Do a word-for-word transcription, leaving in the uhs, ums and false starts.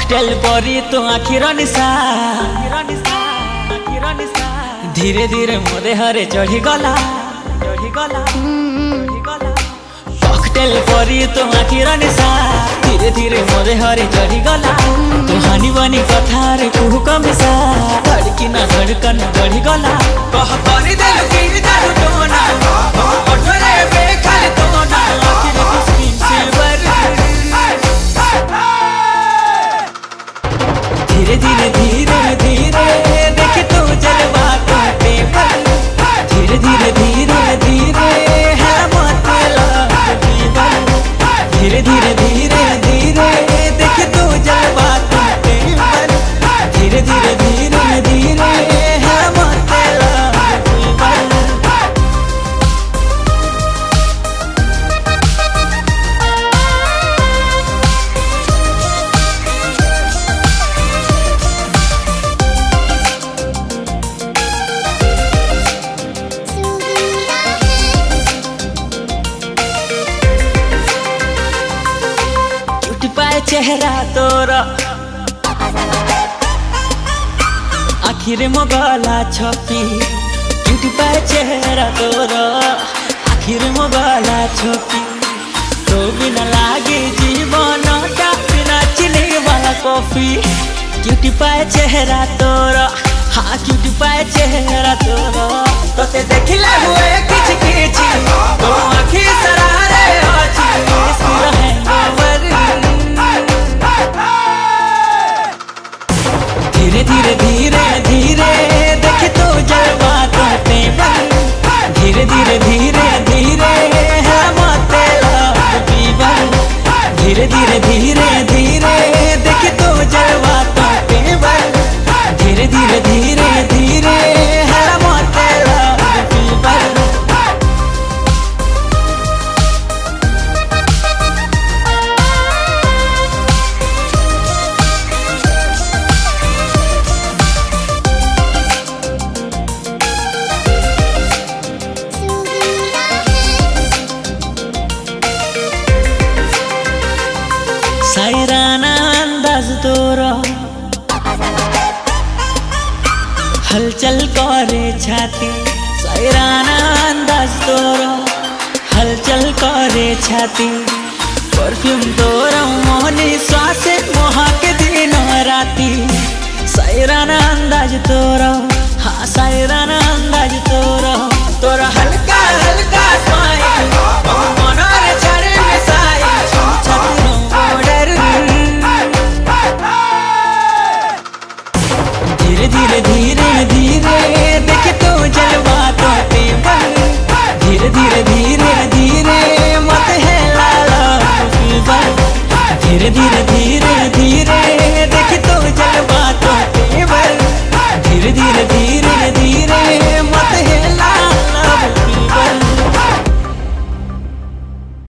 cocktail परी तो आखिर निशा धीरे धीरे मो देहरे चढ़ी गला कॉकटेल परी तो आखिर निशा धीरे धीरे मो देहरे चढ़ी गला तू हानि बनी कथारे कुहू कमिशा धड़की ना धड़कन बढ़ी गला कह करी देलु की जादू टोना ओठरे पे खाली तोना आखिर तू स्किन सिल्वर धीरे धीरे धीरे धीरे देखी तू जलवा काटे धीरे धीरे धीरे धीरे है मत दीवार धीरे धीरे धीरे धीरे देखी तू जलवा काटे धीरे धीरे धीरे धीरे है मत दीवार पाए चेहरा तोरा आखिर मो गला छपी क्यूटी पाए चेहरा तोरा आखिर मो गला छपी तो बिना लागे जीवन टा बिना चीनी वाला कॉफी क्यूटी पाए चेहरा तोरा हाँ क्यूटी पाए चेहरा तोरा तोते देखिले हुए किछ किछ तो आखि सरारे अछि इसको हैंगओवर धीरे धीरे धीरे धीरे देखे तो जलवा तोते धीरे धीरे धीरे धीरे है मत दीवार धीरे धीरे धीरे धीरे देखे तो जलवा तोते धीरे धीरे धीरे धीरे है मत दीवार सायराना अंदाज तोरा हलचल करे छाती सायराना अंदाज तोरा हलचल करे छाती परफ्यूम तोरा मोहनी श्वास मोहा के दिन राती सायराना अंदाज तोरा हाँ सायराना